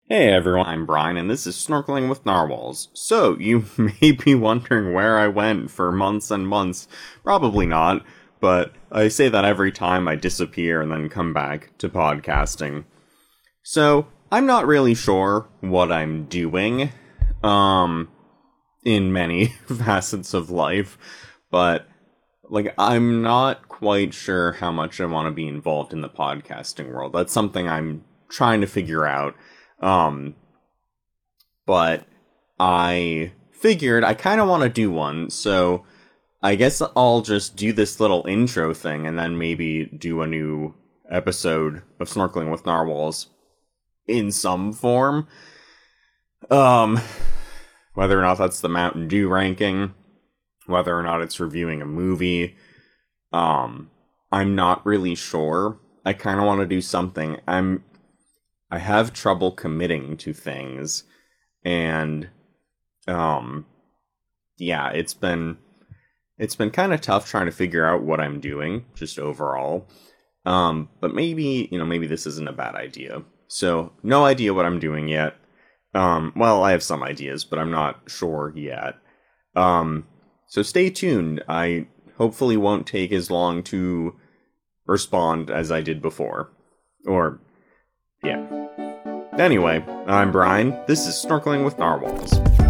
Hey everyone, I'm Brian, and this is Snorkeling with Narwhals. So, you may be wondering where I went for months and months. Probably not, but I say that every time I disappear and then come back to podcasting. So, I'm not really sure what I'm doing, in many facets of life, but, I'm not quite sure how much I want to be involved in the podcasting world. That's something I'm trying to figure out. Um, but I figured I kind of want to do one, so I guess I'll just do this little intro thing and then maybe do a new episode of Snorkeling with Narwhals in some form. Um, whether or not that's the Mountain Dew ranking, whether or not it's reviewing a movie, I'm not really sure. I kind of want to do something. I have trouble committing to things, and yeah, it's been kind of tough trying to figure out what I'm doing just overall. But maybe this isn't a bad idea. So, no idea what I'm doing yet. Well, I have some ideas, but I'm not sure yet. So stay tuned. I hopefully won't take as long to respond as I did before. Or, yeah. Anyway, I'm Brian. This is Snorkeling with Narwhals.